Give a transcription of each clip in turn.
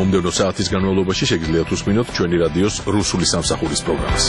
მომდევნო საათის განმავლობაში შეგიძლიათ უსმინოთ ჩვენი რადიოს რუსული სამსახურის პროგრამას.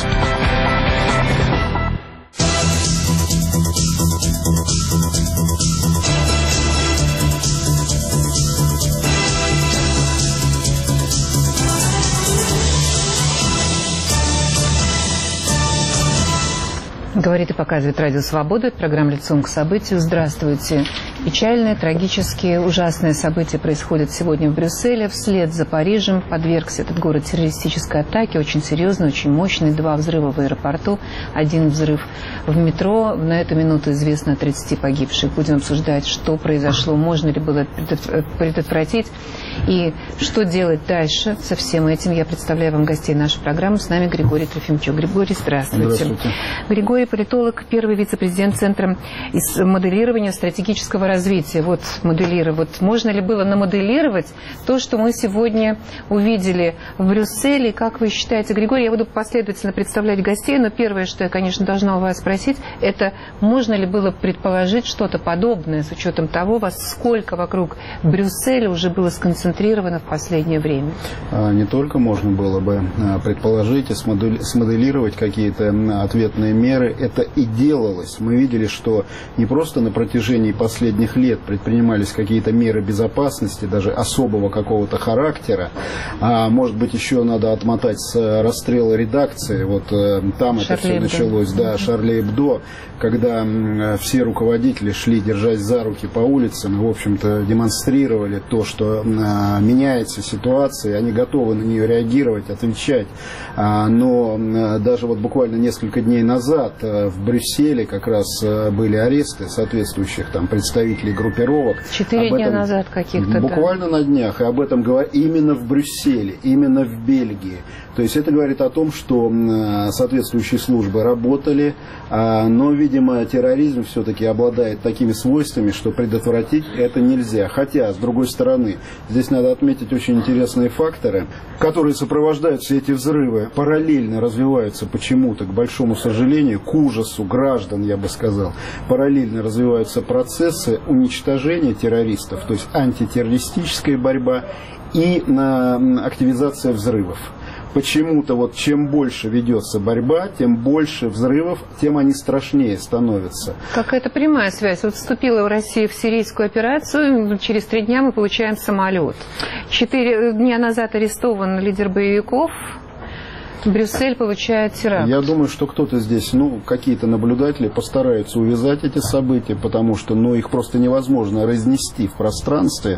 Говорит и показывает Радио Свобода. Это программа «Лицом к событию». Здравствуйте. Печальные, трагические, ужасные события происходят сегодня в Брюсселе. Вслед за Парижем подвергся этот город террористической атаке. Очень серьезной, очень мощной. 2 взрыва в аэропорту, 1 взрыв в метро. На эту минуту известно о 30 погибших. Будем обсуждать, что произошло, можно ли было предотвратить и что делать дальше со всем этим. Я представляю вам гостей нашей программы. С нами Григорий Трофимчук. Григорий, здравствуйте. Здравствуйте. Григорий, политолог, первый вице-президент Центра моделирования стратегического развития. Вот моделировать. Можно ли было намоделировать то, что мы сегодня увидели в Брюсселе? Как вы считаете, Григорий, я буду последовательно представлять гостей, но первое, что я, конечно, должна у вас спросить, это можно ли было предположить что-то подобное с учетом того, сколько вокруг Брюсселя уже было сконцентрировано в последнее время? Не только можно было бы предположить и смоделировать какие-то ответные меры, это и делалось. Мы видели, что не просто на протяжении последних лет предпринимались какие-то меры безопасности, даже особого какого-то характера, а может быть еще надо отмотать с расстрела редакции, вот там это все началось, да, Шарли Эбдо, когда все руководители шли, держась за руки по улицам, и, в общем-то, демонстрировали то, что меняется ситуация, они готовы на нее реагировать, отвечать, но даже вот буквально несколько дней назад в Брюсселе как раз были аресты соответствующих там представителей группировок. 4 дня назад каких-то. Буквально на днях, и об этом говорят именно в Брюсселе, именно в Бельгии. То есть это говорит о том, что соответствующие службы работали, но, видимо, терроризм все-таки обладает такими свойствами, что предотвратить это нельзя. Хотя, с другой стороны, здесь надо отметить очень интересные факторы, которые сопровождают все эти взрывы, параллельно развиваются почему-то, к большому сожалению, к ужасу граждан, я бы сказал, параллельно развиваются процессы уничтожения террористов, то есть антитеррористическая борьба и активизация взрывов. Почему-то вот чем больше ведется борьба, тем больше взрывов, тем они страшнее становятся. Какая-то прямая связь. Вот вступила Россия в сирийскую операцию, через 3 дня мы получаем самолет. 4 дня назад арестован лидер боевиков. Брюссель получает теракт. Я думаю, что кто-то здесь, какие-то наблюдатели постараются увязать эти события, потому что, их просто невозможно разнести в пространстве.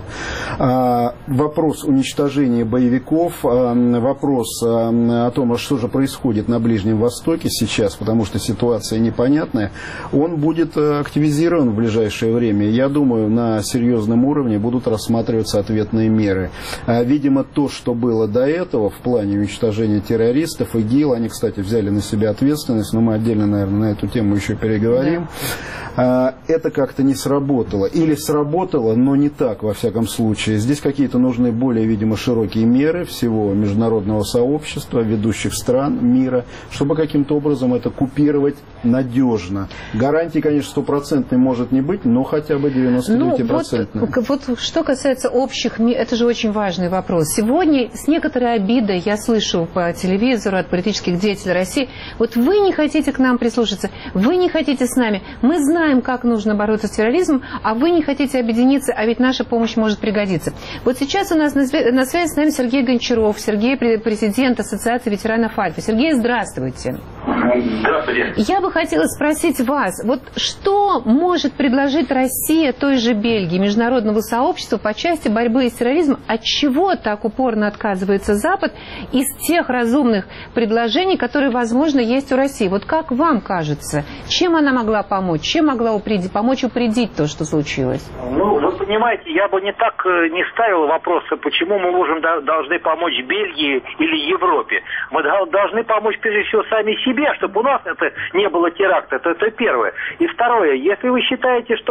Вопрос уничтожения боевиков, вопрос о том, что же происходит на Ближнем Востоке сейчас, потому что ситуация непонятная, он будет активизирован в ближайшее время. Я думаю, на серьезном уровне будут рассматриваться ответные меры. Видимо, то, что было до этого в плане уничтожения террористов, ИГИЛ, они, кстати, взяли на себя ответственность, но мы отдельно, наверное, на эту тему еще переговорим. Это как-то не сработало. Или сработало, но не так, во всяком случае. Здесь какие-то нужны более, видимо, широкие меры всего международного сообщества, ведущих стран мира, чтобы каким-то образом это купировать надежно. Гарантии, конечно, 100% может не быть, но хотя бы 99%. Вот что касается общих мер, это же очень важный вопрос. Сегодня с некоторой обидой я слышу по телевизору от политических деятелей России: вот вы не хотите к нам прислушаться, вы не хотите с нами, мы знаем, как нужно бороться с терроризмом, а вы не хотите объединиться, а ведь наша помощь может пригодиться. Вот сейчас у нас на связи с нами Сергей Гончаров, президент Ассоциации ветеранов Альфа. Сергей, здравствуйте. Здравствуйте. Я бы хотела спросить вас, вот что может предложить Россия той же Бельгии, международному сообществу по части борьбы с терроризмом? От чего так упорно отказывается Запад из тех разумных предложений, которые, возможно, есть у России? Вот как вам кажется, чем она могла помочь? Чем могла помочь упредить то, что случилось? Вы понимаете, я бы не ставил вопроса, почему мы должны помочь Бельгии или Европе. Мы должны помочь, прежде всего, сами себе, чтобы у нас это не было теракта. Это первое. И второе, если вы считаете, что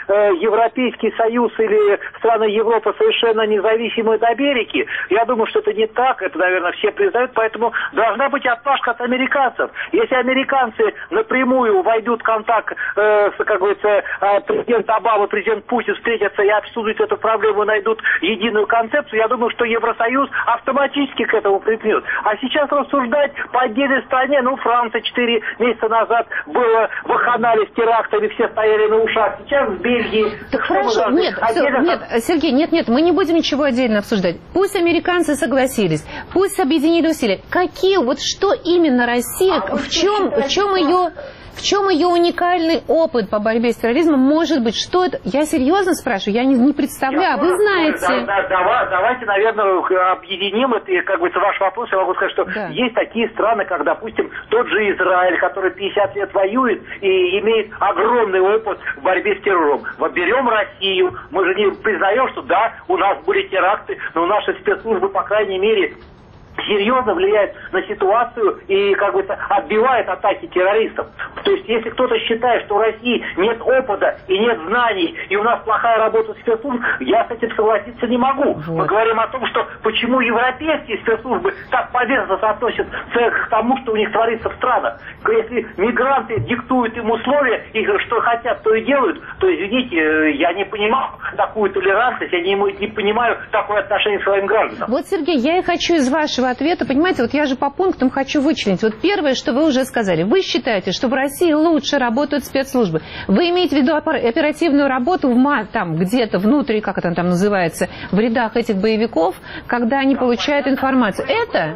Европейский Союз или страны Европы совершенно независимые до Америки. Я думаю, что это не так, это, наверное, все признают, поэтому должна быть отмашка от американцев. Если американцы напрямую войдут в контакт с, как говорится, президент Обама, президент Путин встретятся и обсудят эту проблему, найдут единую концепцию, я думаю, что Евросоюз автоматически к этому припнет. А сейчас рассуждать по отдельной стране, ну, Франция 4 месяца назад была в Аханале с терактами, все стояли на ушах, сейчас в Бельгии. Так хорошо, нет, Сергей, нет, мы не будем ничего отдельно обсуждать. Пусть американцы согласились, пусть объединили усилия. Вот что именно Россия, в чем ее уникальный опыт по борьбе с терроризмом может быть? Что это? Я серьезно спрашиваю, я не представляю, а вы знаете. Давайте, наверное, объединим это, и, как бы, ваш вопрос, я могу сказать, что есть такие страны, как, допустим, тот же Израиль, который 50 лет воюет и имеет огромный опыт в борьбе с террором. Вот берем Россию, мы же не признаем, что да, у нас были теракты, но наши спецслужбы, по крайней мере, серьезно влияет на ситуацию и, как бы, отбивает атаки террористов. То есть, если кто-то считает, что у России нет опыта и нет знаний, и у нас плохая работа спецслужб, я с этим согласиться не могу. Вот. Мы говорим о том, что почему европейские спецслужбы так поверхностно относятся к тому, что у них творится в странах. Если мигранты диктуют им условия, и что хотят, то и делают, то, извините, я не понимаю такую толерантность, я не понимаю такое отношение к своим гражданам. Вот, Сергей, я и хочу из вашего ответа, понимаете, вот я же по пунктам хочу вычленить. Вот первое, что вы уже сказали. Вы считаете, что в России лучше работают спецслужбы. Вы имеете в виду оперативную работу там где-то внутри, как это там называется, в рядах этих боевиков, когда они получают информацию. Это...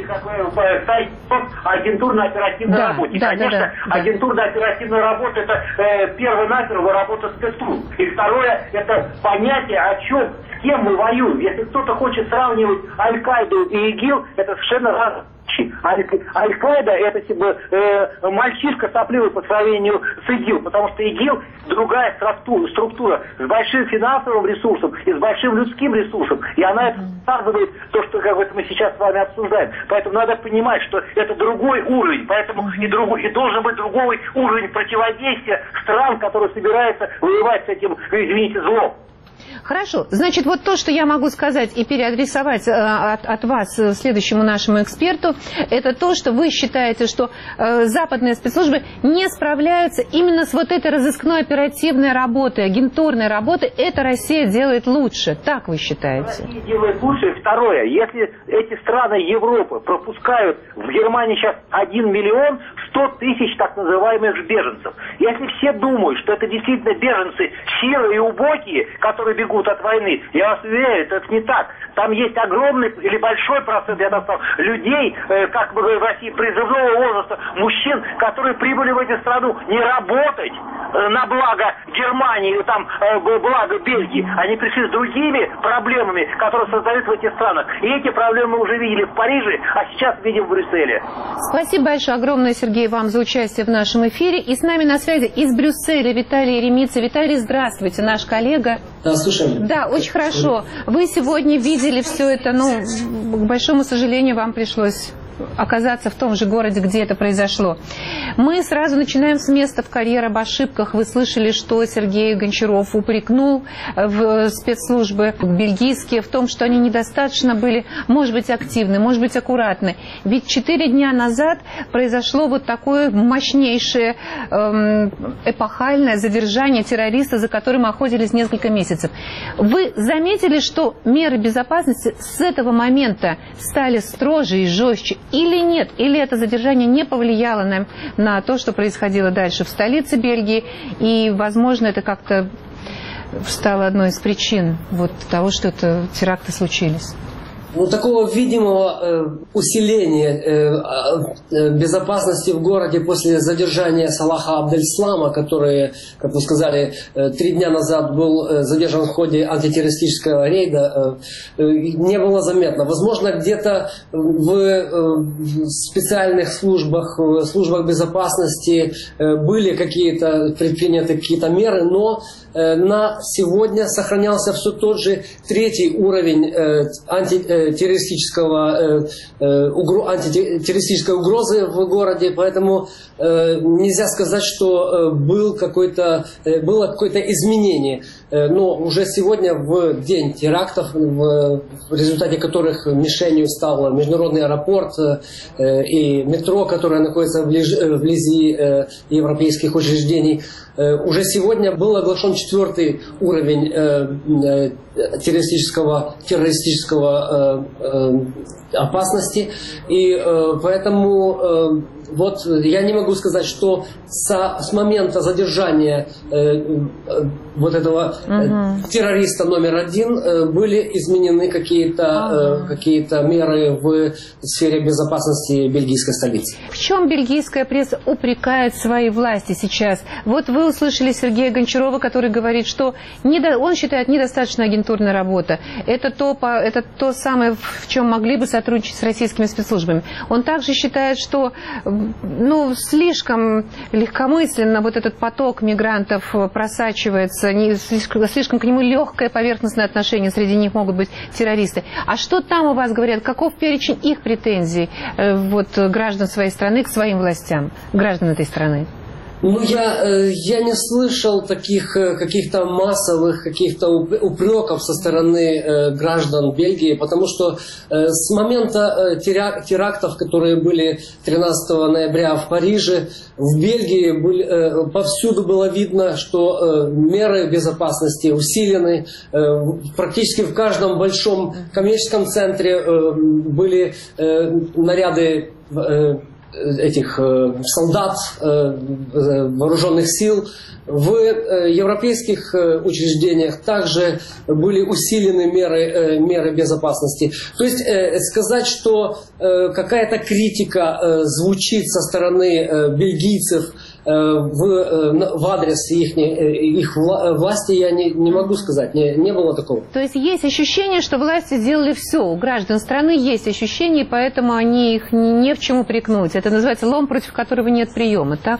Агентурно-оперативная работа. Конечно, агентурно-оперативная работа — это первонаперво работа спецслужб. И второе — это понятие, о чем, с кем мы воюем. Если кто-то хочет сравнивать Аль-Каиду и ИГИЛ, это совершенно разные. Аль-Каида — это мальчишка сопливый по сравнению с ИГИЛ, потому что ИГИЛ другая структура с большим финансовым ресурсом и с большим людским ресурсом, и она это показывает то, что, как бы, мы сейчас с вами обсуждаем. Поэтому надо понимать, что это другой уровень, поэтому и должен быть другой уровень противодействия стран, которые собираются воевать с этим, извините, злом. Хорошо. Значит, вот то, что я могу сказать и переадресовать от вас следующему нашему эксперту, это то, что вы считаете, что западные спецслужбы не справляются именно с вот этой разыскной оперативной работой, агентурной работой. Это Россия делает лучше. Так вы считаете? Россия делает лучше. И второе, если эти страны Европы пропускают в Германии сейчас 1 миллион 100 тысяч так называемых беженцев. Если все думают, что это действительно беженцы серые и убогие, которые бегут от войны, я вас уверяю, это не так. Там есть огромный или большой процент, я так сказал, людей, как мы говорим в России, призывного возраста, мужчин, которые прибыли в эту страну не работать на благо Германии или там благо Бельгии. Они пришли с другими проблемами, которые создают в этих странах. И эти проблемы мы уже видели в Париже, а сейчас видим в Брюсселе. Спасибо большое, огромное, Сергей, вам за участие в нашем эфире. И с нами на связи из Брюсселя Виталий Еремица. Виталий, здравствуйте, наш коллега. Да, слушаем. Да, очень хорошо. Вы сегодня видели все это, к большому сожалению, вам пришлось оказаться в том же городе, где это произошло. Мы сразу начинаем с места в карьер об ошибках. Вы слышали, что Сергей Гончаров упрекнул в спецслужбы бельгийские в том, что они недостаточно были, может быть, активны, может быть, аккуратны. Ведь 4 дня назад произошло вот такое мощнейшее эпохальное задержание террориста, за которым охотились несколько месяцев. Вы заметили, что меры безопасности с этого момента стали строже и жестче? Или нет? Или это задержание не повлияло на то, что происходило дальше в столице Бельгии, и, возможно, это как-то стало одной из причин вот того, что теракты случились? Ну, такого видимого усиления безопасности в городе после задержания Салаха Абдель-Слама, который, как вы сказали, 3 дня назад был задержан в ходе антитеррористического рейда, не было заметно. Возможно, где-то в специальных службах, в службах безопасности были предприняты какие-то меры, но на сегодня сохранялся все тот же 3-й уровень антитеррористической угрозы в городе, поэтому нельзя сказать, что было какое-то изменение. Но уже сегодня, в день терактов, в результате которых мишенью стал международный аэропорт и метро, которое находится вблизи европейских учреждений, уже сегодня был оглашен 4-й уровень террористического опасности. И поэтому вот я не могу сказать, что с момента задержания вот этого террориста номер 1 были изменены какие-то меры в сфере безопасности бельгийской столицы. В чем бельгийская пресса упрекает свои власти сейчас? Вот вы услышали Сергея Гончарова, который говорит, что он считает недостаточно агентурная работа. Это то самое, в чем могли бы сотрудничать с российскими спецслужбами. Он также считает, что слишком легкомысленно вот этот поток мигрантов просачивается, слишком к нему легкое поверхностное отношение, среди них могут быть террористы. А что там у вас говорят? Каков перечень их претензий граждан своей страны к своим властям, граждан этой страны? Я не слышал таких каких-то массовых каких-то упреков со стороны граждан Бельгии, потому что с момента терактов, которые были 13 ноября в Париже, в Бельгии повсюду было видно, что меры безопасности усилены. Практически в каждом большом коммерческом центре были наряды этих солдат, вооруженных сил. В европейских учреждениях также были усилены меры безопасности. То есть сказать, что какая-то критика звучит со стороны бельгийцев в адрес их власти, я не могу сказать, не было такого. То есть есть ощущение, что власти сделали все, у граждан страны есть ощущение, поэтому они их не в чем упрекнуть. Это называется лом, против которого нет приема, так?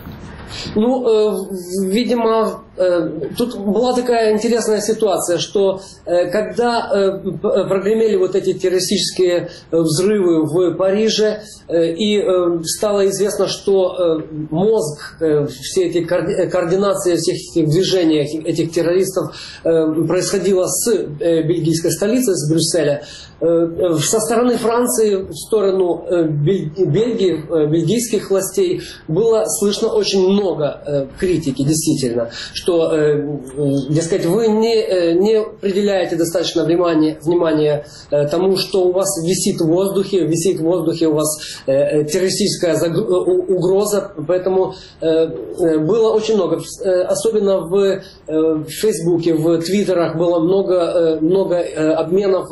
Видимо, тут была такая интересная ситуация, что когда прогремели вот эти террористические взрывы в Париже, и стало известно, что мозг, все эти координации всех этих движений этих террористов происходила с бельгийской столицы, с Брюсселя, со стороны Франции в сторону Бельгии, бельгийских властей было слышно очень много критики, действительно, что, дескать, вы не уделяете достаточно внимания тому, что у вас висит в воздухе у вас террористическая угроза, поэтому было очень много, особенно в Фейсбуке, в Твиттерах было много обменов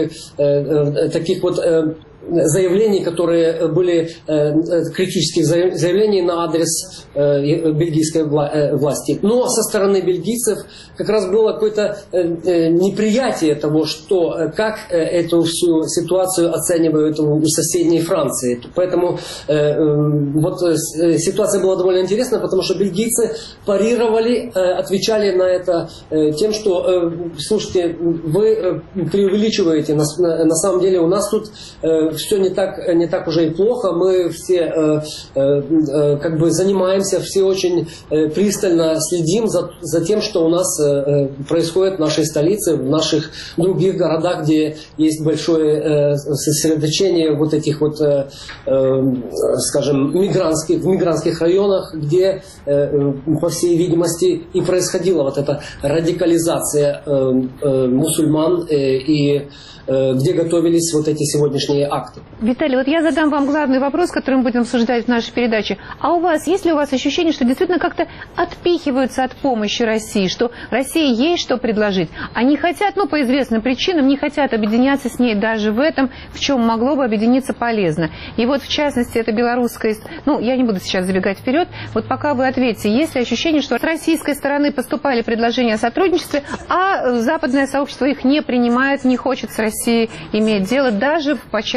таких вот заявлений, которые были критических заявлений на адрес бельгийской власти. Но со стороны бельгийцев как раз было какое-то неприятие того, как эту всю ситуацию оценивают в соседней Франции. Поэтому ситуация была довольно интересная, потому что бельгийцы парировали, отвечали на это тем, что слушайте, вы преувеличиваете, на самом деле у нас тут все не так уже и плохо, мы все занимаемся, все очень пристально следим за тем, что у нас происходит в нашей столице, в наших других городах, где есть большое сосредоточение вот этих вот, скажем, мигрантских районах, где, по всей видимости, и происходила вот эта радикализация мусульман и где готовились вот эти сегодняшние акты. Виталий, вот я задам вам главный вопрос, который мы будем обсуждать в нашей передаче. А есть ли у вас ощущение, что действительно как-то отпихиваются от помощи России, что России есть что предложить? Они хотят, по известным причинам, не хотят объединяться с ней даже в этом, в чем могло бы объединиться полезно. И вот, в частности, это белорусская... я не буду сейчас забегать вперед. Вот пока вы ответите, есть ли ощущение, что с российской стороны поступали предложения о сотрудничестве, а западное сообщество их не принимает, не хочет с Россией иметь дело даже по части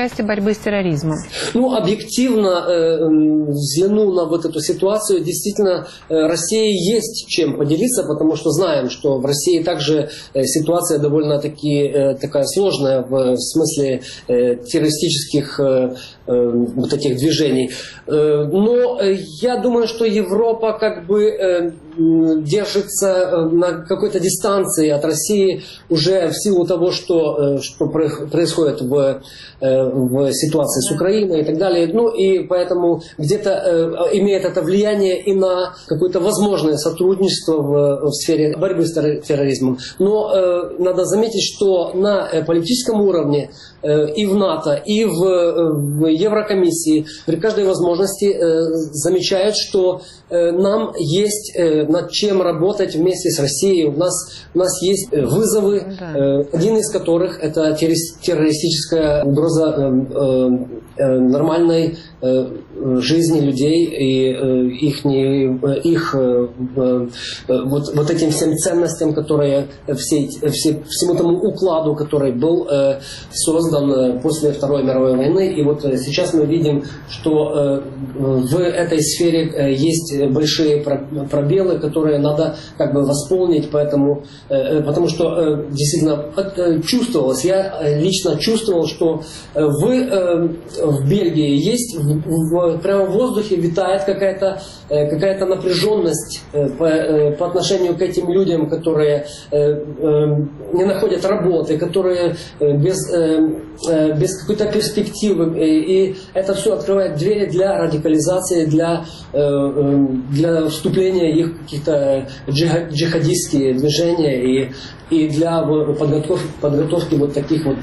части борьбы с терроризмом? Ну, объективно, взглянув на вот эту ситуацию, действительно, России есть чем поделиться, потому что знаем, что в России также ситуация довольно-таки такая сложная в смысле террористических вот этих движений. Но я думаю, что Европа как бы держится на какой-то дистанции от России уже в силу того, что происходит в ситуации с Украиной и так далее. Ну и поэтому где-то имеет это влияние и на какое-то возможное сотрудничество в сфере борьбы с терроризмом. Но надо заметить, что на политическом уровне и в НАТО, и в Еврокомиссии при каждой возможности замечают, что нам есть над чем работать вместе с Россией. У нас есть вызовы, один из которых это террористическая угроза нормальной жизни людей и их вот этим всем ценностям, которые всему тому укладу, который был создан после Второй мировой войны. И вот сейчас мы видим, что в этой сфере есть большие пробелы, которые надо как бы восполнить, потому что действительно чувствовалось, я лично чувствовал, что в Бельгии есть прямо в воздухе витает какая-то напряженность по отношению к этим людям, которые не находят работы, которые без какой-то перспективы. И это все открывает двери для радикализации, для вступления их в какие-то джихадистские движения и для подготовки вот таких вот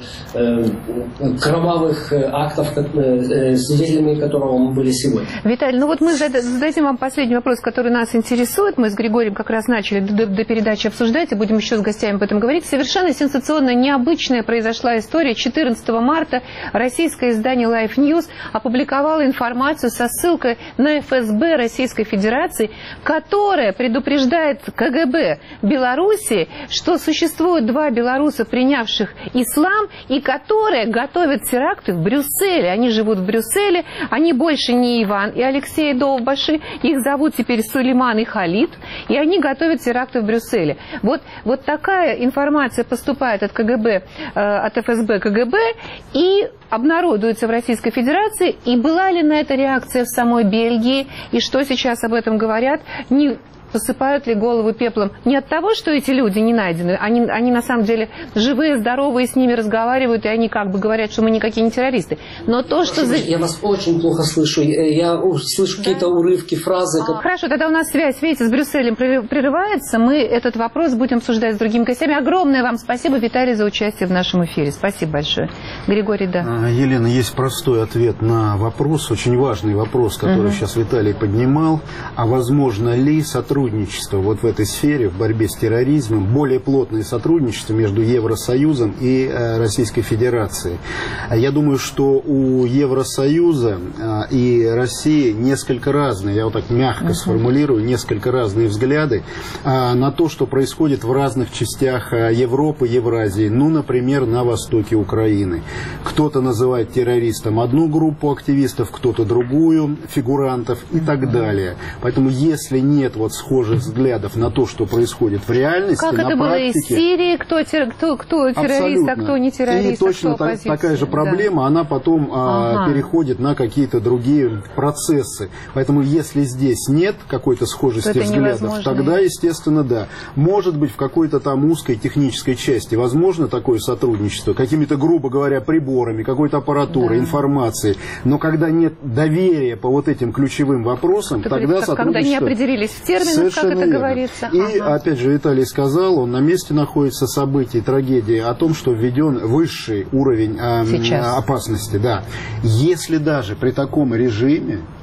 кровавых актов, свидетелями которого мы были сегодня. Виталий, ну вот мы зададим вам последний вопрос, который нас интересует. Мы с Григорием как раз начали до передачи обсуждать, и будем еще с гостями об этом говорить. Совершенно сенсационно необычная произошла история. 14 марта российское издание Life News опубликовало информацию со ссылкой на ФСБ Российской Федерации, которая предупреждает КГБ Белоруссии, что существует два белоруса, принявших ислам, и которые готовят теракты в Брюсселе. Они живут в Брюсселе, они больше не Иван и Алексей Довбаши, их зовут теперь Сулейман и Халид, и они готовят теракты в Брюсселе. Вот такая информация поступает от КГБ, от ФСБ КГБ и обнародуется в Российской Федерации. И была ли на это реакция в самой Бельгии, и что сейчас об этом говорят? Не посыпают ли голову пеплом не от того, что эти люди не найдены, они на самом деле живые, здоровые, с ними разговаривают, и они как бы говорят, что мы никакие не террористы. Но то, что... Я вас очень плохо слышу. Я слышу какие-то урывки, фразы. Хорошо, тогда у нас связь, видите, с Брюсселем прерывается. Мы этот вопрос будем обсуждать с другими гостями. Огромное вам спасибо, Виталий, за участие в нашем эфире. Спасибо большое. Григорий, да. Елена, есть простой ответ на вопрос, очень важный вопрос, который сейчас Виталий поднимал. А возможно ли сотрудничество вот в этой сфере, в борьбе с терроризмом, более плотное сотрудничество между Евросоюзом и Российской Федерацией? Я думаю, что у Евросоюза и России несколько разные, я вот так мягко сформулирую, несколько разные взгляды на то, что происходит в разных частях Европы, Евразии, ну, например, на востоке Украины. Кто-то называет террористом одну группу активистов, кто-то другую, фигурантов и так далее. Поэтому если нет вот схожих взглядов на то, что происходит в реальности, как на это практике. Было из Сирии, кто террорист, а кто не террорист, и точно такая же проблема, она потом переходит на какие-то другие процессы. Поэтому если здесь нет какой-то схожести взглядов, тогда, естественно, да. Может быть, в какой-то там узкой технической части возможно такое сотрудничество, какими-то, грубо говоря, приборами, какой-то аппаратурой, информацией. Но когда нет доверия по вот этим ключевым вопросам, тогда сотрудничество... Когда не определились в терминах, как это говорится. И, опять же, Виталий сказал, он на месте находится событий, трагедии, о том, что введен высший уровень опасности. Да. Если даже при таком режиме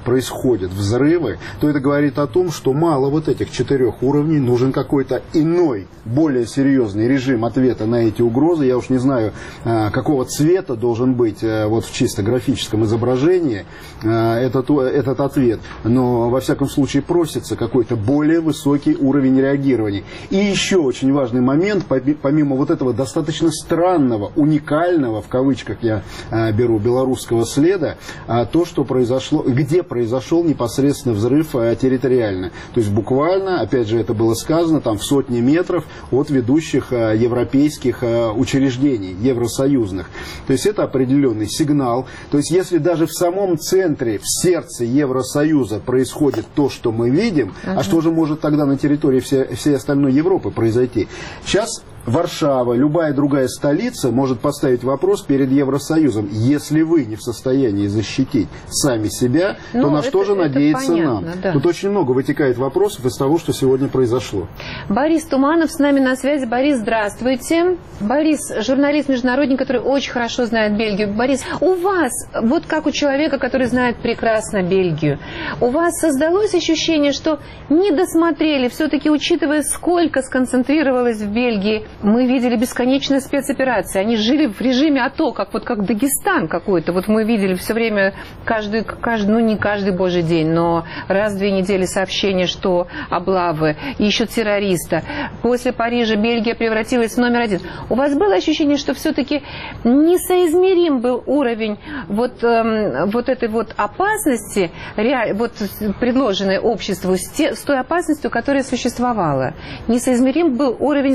происходят взрывы, то это говорит о том, что мало вот этих 4 уровней, нужен какой-то иной, более серьезный режим ответа на эти угрозы. Я уж не знаю, какого цвета должен быть вот в чисто графическом изображении этот ответ, но во всяком случае просится какой-то более высокий уровень реагирования. И еще очень важный момент, помимо вот этого достаточно странного, уникального, в кавычках я беру, белорусского следа, то, что произошло, где произошел непосредственно взрыв территориально. То есть буквально, опять же, это было сказано, там в сотни метров от ведущих европейских учреждений, евросоюзных. То есть это определенный сигнал. То есть если даже в самом центре, в сердце Евросоюза происходит то, что мы видим, а что же может тогда на территории всей остальной Европы произойти? Сейчас Варшава, любая другая столица может поставить вопрос перед Евросоюзом. Если вы не в состоянии защитить сами себя, то на что же надеяться нам? Да. Тут очень много вытекает вопросов из того, что сегодня произошло. Борис Туманов с нами на связи. Борис, здравствуйте. Борис, журналист-международник, который очень хорошо знает Бельгию. Борис, у вас, вот как у человека, который знает прекрасно Бельгию, у вас создалось ощущение, что не досмотрели, все-таки учитывая, сколько сконцентрировалось в Бельгии, мы видели бесконечные спецоперации. Они жили в режиме АТО, как Дагестан какой-то. Вот мы видели все время, ну не каждый божий день, но раз в 2 недели сообщения, что облавы, ищут террориста. После Парижа Бельгия превратилась в номер 1. У вас было ощущение, что все-таки несоизмерим был уровень вот этой вот опасности, вот предложенной обществу, с той опасностью, которая существовала? Несоизмерим был уровень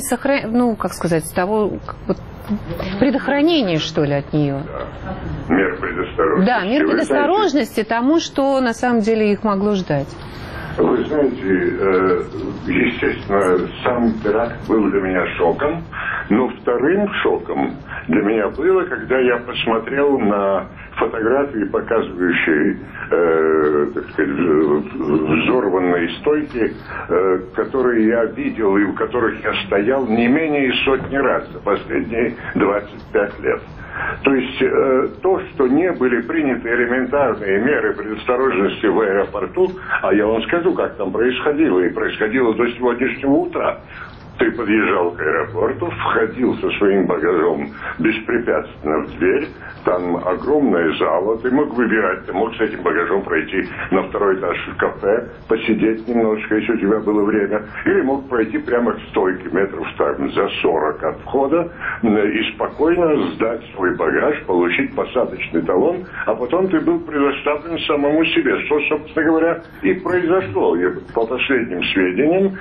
того предохранения, что ли, от нее. Мер предосторожности. Да, мер предосторожности тому, что на самом деле их могло ждать. Вы знаете, естественно, сам теракт был для меня шоком, но вторым шоком для меня было, когда я посмотрел на фотографии, показывающие, так сказать, взорванные стойки, которые я видел и у которых я стоял не менее сотни раз за последние 25 лет. То есть то, что не были приняты элементарные меры предосторожности в аэропорту, а я вам скажу, как там происходило, и происходило до сегодняшнего утра. Ты подъезжал к аэропорту, входил со своим багажом беспрепятственно в дверь, там огромная зала, ты мог выбирать, ты мог с этим багажом пройти на 2-й этаж в кафе, посидеть немножко, если у тебя было время, или мог пройти прямо к стойке метров там за 40 от входа и спокойно сдать свой багаж, получить посадочный талон, а потом ты был предоставлен самому себе, что, собственно говоря, и произошло. По последним сведениям,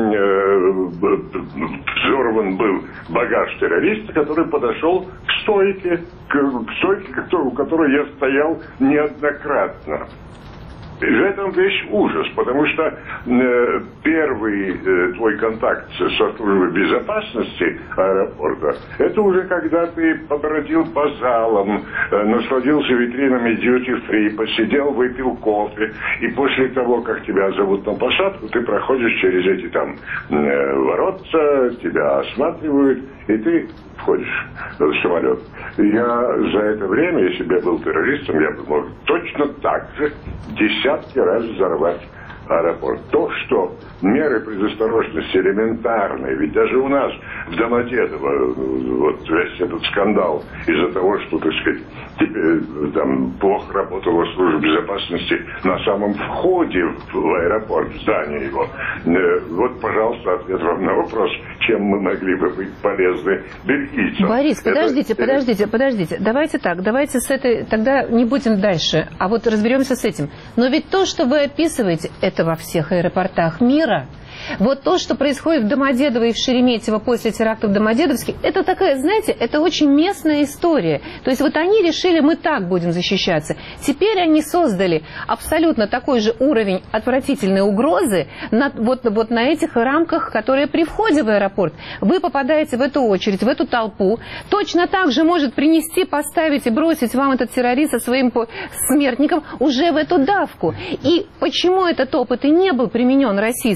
взорван был багаж террориста, который подошел к стойке, у которой я стоял неоднократно. И в этом весь ужас, потому что первый твой контакт со службой безопасности аэропорта, это уже когда ты побродил по залам, насладился витринами duty-free, посидел, выпил кофе, и после того, как тебя зовут на посадку, ты проходишь через эти там воротца, тебя осматривают, и ты входишь в самолет. Я за это время, если бы я был террористом, я бы мог точно так же десятки раз взорвать аэропорт. То, что меры предосторожности элементарные, ведь даже у нас в Домодедово вот весь этот скандал из-за того, что, так сказать, там плохо работала служба безопасности на самом входе в аэропорт, в здание его. Вот, пожалуйста, ответ вам на вопрос, чем мы могли бы быть полезны бельгийцам. Борис, подождите. Давайте так, давайте с этой, тогда не будем дальше, а вот разберемся с этим. Но ведь то, что вы описываете, это во всех аэропортах мира. Вот то, что происходит в Домодедово и в Шереметьево после теракта в Домодедовске, это такая, знаете, это очень местная история. То есть вот они решили, мы так будем защищаться. Теперь они создали абсолютно такой же уровень отвратительной угрозы вот на этих рамках, которые при входе в аэропорт. Вы попадаете в эту очередь, в эту толпу. Точно так же может принести, поставить и бросить вам этот террорист со своим смертником уже в эту давку. И почему этот опыт и не был применен российский, который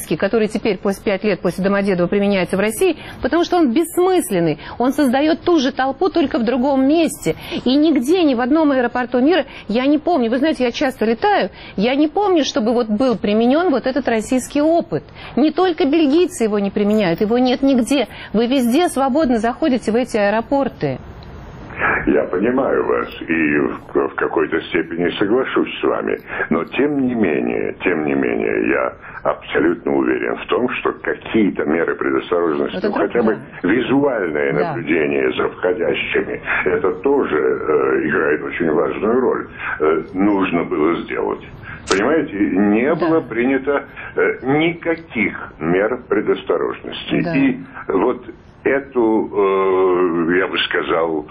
теперь, после 5 лет после Домодедово, применяется в России, потому что он бессмысленный. Он создает ту же толпу, только в другом месте. И нигде, ни в одном аэропорту мира, я не помню, вы знаете, я часто летаю, я не помню, чтобы вот был применен вот этот российский опыт. Не только бельгийцы его не применяют, его нет нигде. Вы везде свободно заходите в эти аэропорты. Я понимаю вас и в какой-то степени соглашусь с вами, но тем не менее, я абсолютно уверен в том, что какие-то меры предосторожности, хотя бы визуальное наблюдение за входящими, это тоже играет очень важную роль. Нужно было сделать. Понимаете, не было принято никаких мер предосторожности. Да. И вот эту, я бы сказал,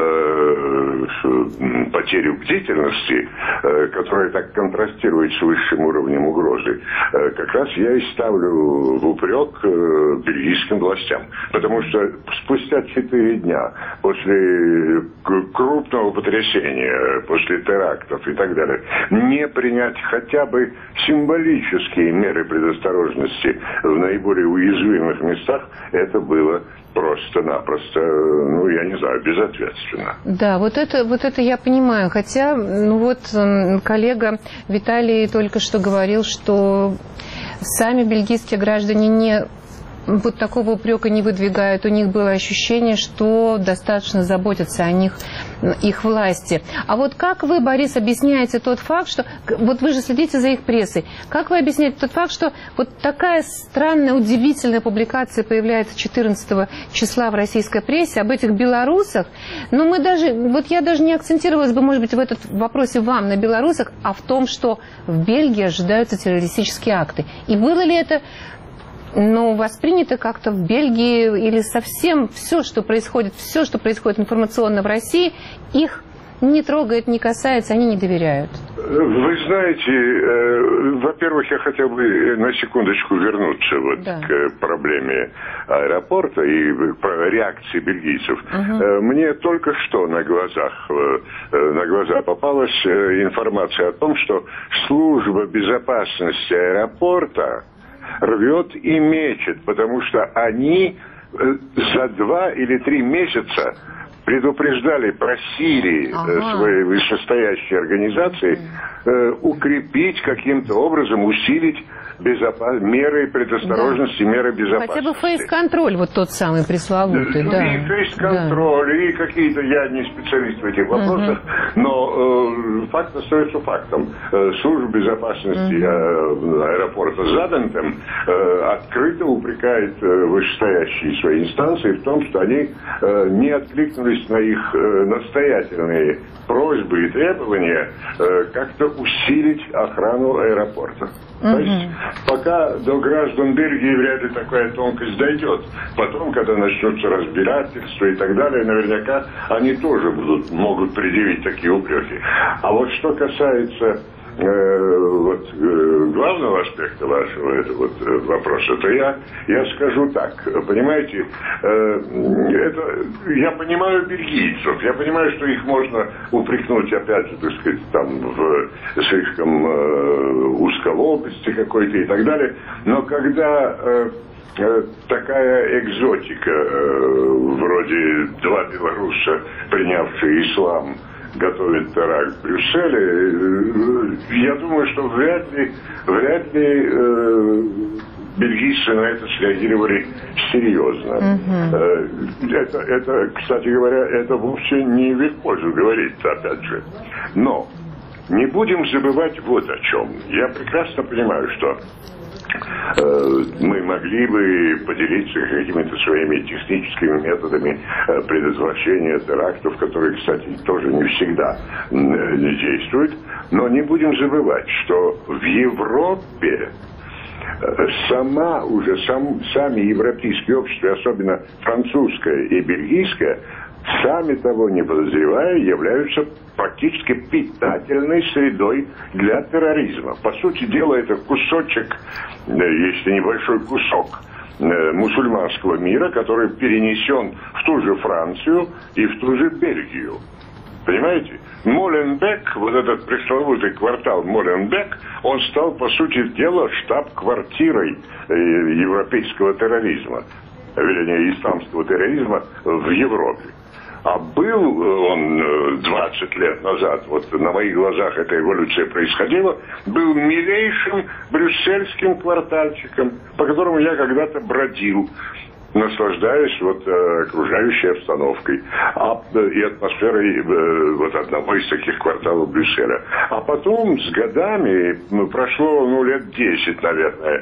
потерю бдительности, которая так контрастирует с высшим уровнем угрозы, как раз я и ставлю в упрек бельгийским властям. Потому что спустя 4 дня после крупного потрясения, после терактов и так далее, не принять хотя бы символические меры предосторожности в наиболее уязвимых местах, это было просто-напросто, ну, я не знаю, безответственно. Да, вот это я понимаю. Хотя, ну вот, коллега Виталий только что говорил, что сами бельгийские граждане не вот такого упрека не выдвигают. У них было ощущение, что достаточно заботятся о них их власти. А вот как вы, Борис, объясняете тот факт, что... Вот вы же следите за их прессой. Как вы объясняете тот факт, что вот такая странная, удивительная публикация появляется 14 числа в российской прессе об этих белорусах? Но мы даже... Вот я даже не акцентировалась бы, может быть, в этом вопросе вам на белорусах, а в том, что в Бельгии ожидаются террористические акты. И было ли это... Но воспринято как-то в Бельгии или совсем все, что происходит информационно в России, их не трогает, не касается, они не доверяют. Вы знаете, во-первых, я хотел бы на секундочку вернуться вот к проблеме аэропорта и реакции бельгийцев. Мне только что на глаза попалась информация о том, что служба безопасности аэропорта рвет и мечет, потому что они за 2 или 3 месяца предупреждали, просили свои вышестоящие организации укрепить каким-то образом, усилить меры предосторожности, меры безопасности. Хотя бы фейс-контроль, вот тот самый пресловутый, да. И фейс-контроль, и какие-то, я не специалист в этих вопросах, но факт остается фактом. Служба безопасности аэропорта Задентем открыто упрекает вышестоящие свои инстанции в том, что они не откликнулись на их настоятельные просьбы и требования как-то усилить охрану аэропорта. То есть пока до граждан Бельгии вряд ли такая тонкость дойдет. Потом, когда начнутся разбирательства и так далее, наверняка они тоже могут предъявить такие упреки. А вот что касается главного аспекта вашего вопроса, то я скажу так. Понимаете, я понимаю бельгийцев, я понимаю, что их можно упрекнуть, опять же, так сказать, там в слишком узколобости какой-то и так далее. Но когда такая экзотика, вроде 2 белоруса, принявшие ислам, готовит теракт в Брюсселе, я думаю, что вряд ли бельгийцы на это среагировали серьезно. Это, кстати говоря, это вовсе не в их пользу говорить, опять же. Но не будем забывать вот о чем. Я прекрасно понимаю, что мы могли бы поделиться какими-то своими техническими методами предотвращения терактов, на кстати, тоже не всегда действуют. Но не будем забывать, что в Европе сами европейские общества, особенно французское и бельгийское, сами того не подозревая, являются практически питательной средой для терроризма. По сути дела, это кусочек, если небольшой кусок мусульманского мира, который перенесен в ту же Францию и в ту же Бельгию. Понимаете? Моленбек, вот этот пресловутый квартал Моленбек, он стал, по сути дела, штаб-квартирой европейского терроризма, вернее, исламского терроризма в Европе. А был он 20 лет назад, вот на моих глазах эта эволюция происходила, был милейшим брюссельским квартальчиком, по которому я когда-то бродил, наслаждаясь вот окружающей обстановкой и атмосферой вот одного из таких кварталов Брюсселя. А потом с годами, прошло лет 10, наверное,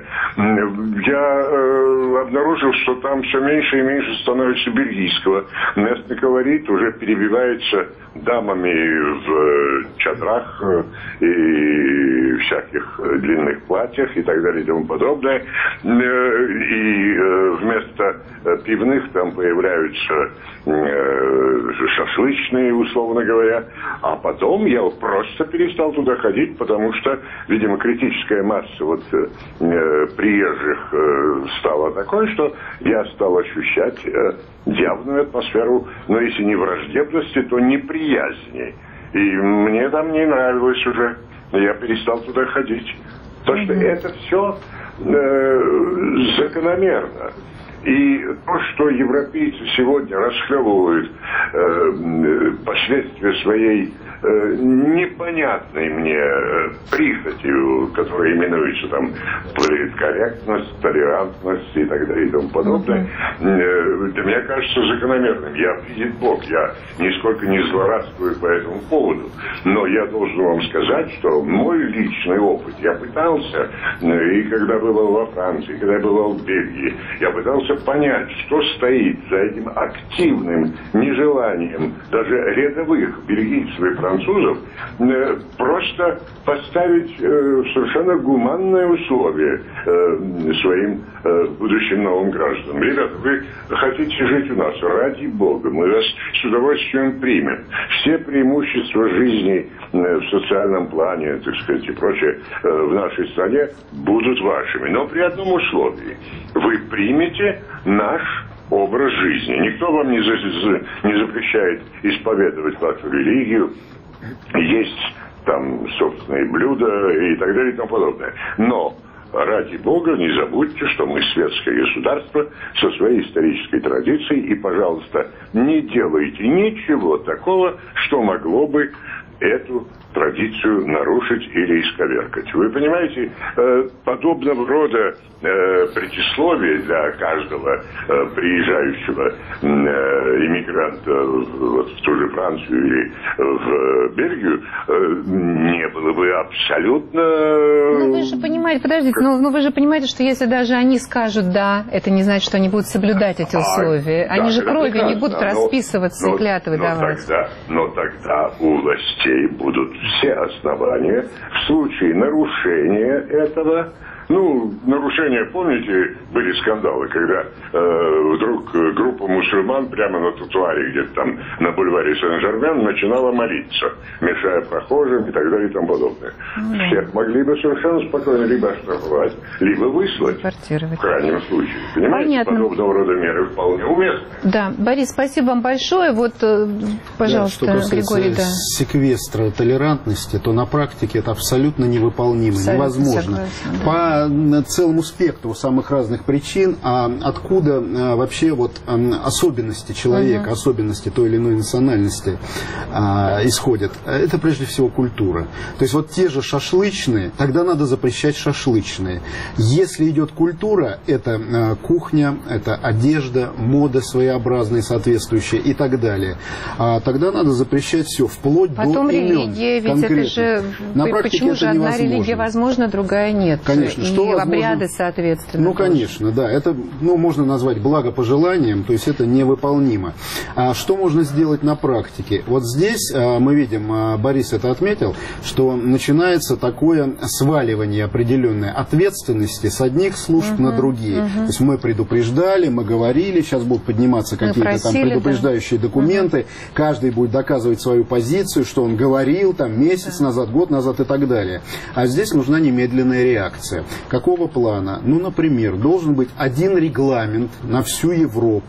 я обнаружил, что там все меньше и меньше становится бельгийского. Местный колорит уже перебивается дамами в чадрах и всяких длинных платьях и так далее и тому подобное. И вместо пивных там появляются шашлычные, условно говоря. А потом я просто перестал туда ходить, потому что, видимо, критическая масса вот приезжих стала такой, что я стал ощущать явную атмосферу, но если не враждебности, то неприязни. И мне там не нравилось уже. Я перестал туда ходить. То, что это все закономерно. И то, что европейцы сегодня расхлебывают последствия своей непонятной мне прихотью, которая именуется там политкорректность, толерантность и так далее и тому подобное, для меня кажется закономерным. Я, видит Бог, я нисколько не злорадствую по этому поводу, но я должен вам сказать, что мой личный опыт, я пытался, и когда бывал во Франции, и когда бывал в Бельгии, я пытался понять, что стоит за этим активным нежеланием даже рядовых бельгийцев и французов просто поставить совершенно гуманные условия своим будущим новым гражданам. Ребята, вы хотите жить у нас, ради Бога, мы вас с удовольствием примем. Все преимущества жизни в социальном плане, так сказать, и прочее в нашей стране будут вашими. Но при одном условии. Вы примете наш образ жизни. Никто вам не запрещает исповедовать вашу религию, есть там собственные блюда и так далее и тому подобное. Но, ради Бога, не забудьте, что мы светское государство со своей исторической традицией, и, пожалуйста, не делайте ничего такого, что могло бы эту традицию нарушить или исковеркать. Вы понимаете, подобного рода предисловие для каждого приезжающего иммигранта вот в ту же Францию или в Бельгию не было бы абсолютно... Ну вы же понимаете, подождите, но вы же понимаете, что если даже они скажут «да», это не значит, что они будут соблюдать эти условия. Они же кровью не будут расписываться и клятвы давать. Но тогда у властей будут все основания в случае нарушения этого. Ну, нарушения, помните, были скандалы, когда вдруг группа мусульман прямо на тротуаре, где-то там на бульваре Сен-Жермен, начинала молиться, мешая прохожим и так далее и тому подобное. Всех могли бы совершенно спокойно либо оштрафовать, либо выслать, в крайнем случае. Понимаете, понятно. Подобного рода меры вполне уместны. Да, Борис, спасибо вам большое. Вот, пожалуйста, да, что Григорий, да. Секвестра толерантности, то на практике это абсолютно невыполнимо, невозможно. Согласна, да. По целому спектру самых разных причин, а откуда вообще вот особенности человека, особенности той или иной национальности исходят. Это прежде всего культура. То есть вот те же шашлычные, тогда надо запрещать шашлычные. Если идет культура, это кухня, это одежда, мода своеобразная, соответствующая и так далее. Тогда надо запрещать все, вплоть до имен. Потом религия, ведь это же... Почему же одна религия возможна, другая нет? Конечно. И обряды, соответственно. Ну, конечно, да. Это можно назвать благопожеланием, то есть это невыполнимо. А что можно сделать на практике? Вот здесь мы видим, Борис это отметил, что начинается такое сваливание определенной ответственности с одних служб на другие. То есть мы предупреждали, мы говорили, сейчас будут подниматься какие-то там предупреждающие документы, каждый будет доказывать свою позицию, что он говорил там месяц назад, год назад и так далее. А здесь нужна немедленная реакция. Какого плана? Ну, например, должен быть один регламент на всю Европу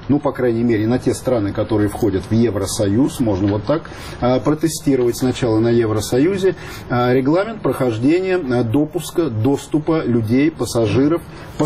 ну, по крайней мере, на те страны, которые входят в Евросоюз, можно вот так протестировать сначала на Евросоюзе, регламент прохождения допуска, доступа людей, пассажиров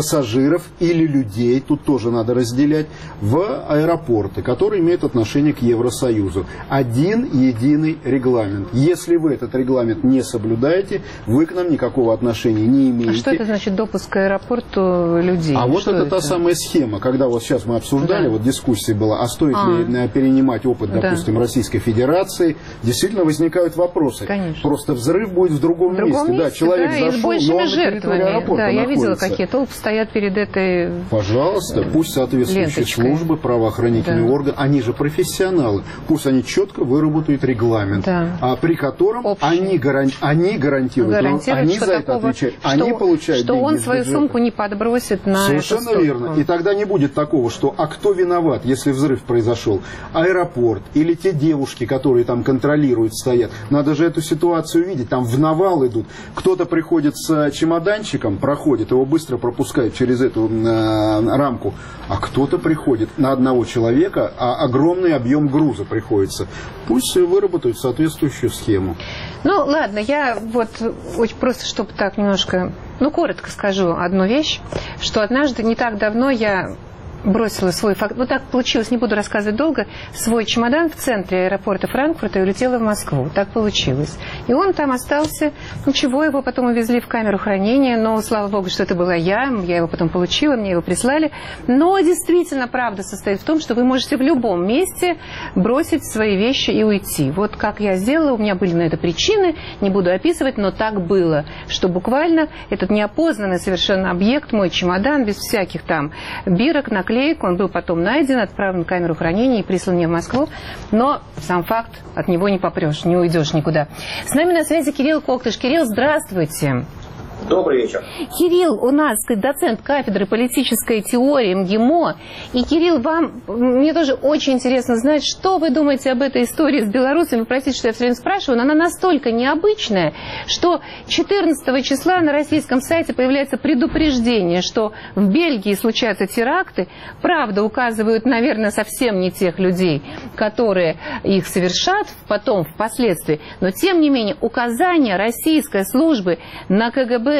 или людей, тут тоже надо разделять, в аэропорты, которые имеют отношение к Евросоюзу. Один единый регламент. Если вы этот регламент не соблюдаете, вы к нам никакого отношения не имеете. А что это значит допуск к аэропорту людей? А вот это та самая схема, когда вот сейчас мы обсуждали, вот дискуссия была, а стоит ли перенимать опыт, допустим, Российской Федерации, действительно возникают вопросы. Конечно. Просто взрыв будет в другом месте. Да, человек зашел, но он на территории аэропорта я находится. видела, какие толпы стоят перед этой Пожалуйста, пусть соответствующие ленточкой. службы, правоохранительные органы, они же профессионалы, пусть они четко выработают регламент, при котором они гарантируют, они за это отвечают, они получают что деньги он из свою бюджета. сумку не подбросит на Совершенно эту верно. И тогда не будет такого, что кто виноват, если взрыв произошел? Аэропорт или те девушки, которые там контролируют, стоят. Надо же эту ситуацию видеть. Там в навал идут. Кто-то приходит с чемоданчиком, проходит, его быстро пропускают через эту рамку, а кто-то приходит на одного человека, а огромный объем груза приходится. Пусть выработают соответствующую схему. Ну, ладно, я вот очень просто, чтобы так немножко, коротко скажу одну вещь, что однажды, не так давно, я бросила свой факт. Вот так получилось, не буду рассказывать долго, свой чемодан в центре аэропорта Франкфурта и улетела в Москву. Так получилось. И он там остался. Ничего, его потом увезли в камеру хранения, но, слава богу, что это была я его потом получила, мне его прислали. Но действительно правда состоит в том, что вы можете в любом месте бросить свои вещи и уйти. Вот как я сделала, у меня были на это причины, не буду описывать, но так было, что буквально этот неопознанный совершенно объект, мой чемодан, без всяких там бирок, наклеек, он был потом найден, отправлен в камеру хранения и прислан мне в Москву. Но сам факт, от него не попрешь, не уйдешь никуда. С нами на связи Кирилл Коктыш. Кирилл, здравствуйте. Добрый вечер. Кирилл у нас доцент кафедры политической теории МГИМО. И, Кирилл, мне тоже очень интересно знать, что вы думаете об этой истории с белорусами. Вы простите, что я все время спрашиваю, но она настолько необычная, что 14 числа на российском сайте появляется предупреждение, что в Бельгии случаются теракты. Правда, указывают, наверное, совсем не тех людей, которые их совершат потом, впоследствии. Но, тем не менее, указания российской службы на КГБ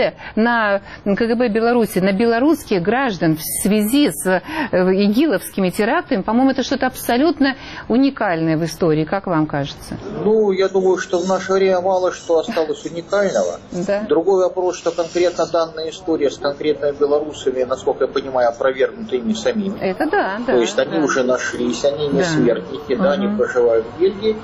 Беларуси, на белорусских граждан в связи с игиловскими терактами, по-моему, это что-то абсолютно уникальное в истории. Как вам кажется? Я думаю, что в наше время мало что осталось уникального. Да. Другой вопрос, что конкретно данная история с конкретными белорусами, насколько я понимаю, опровергнута ими самими. Это да. То есть они уже нашлись, они не сверхники, они проживают в Бельгии.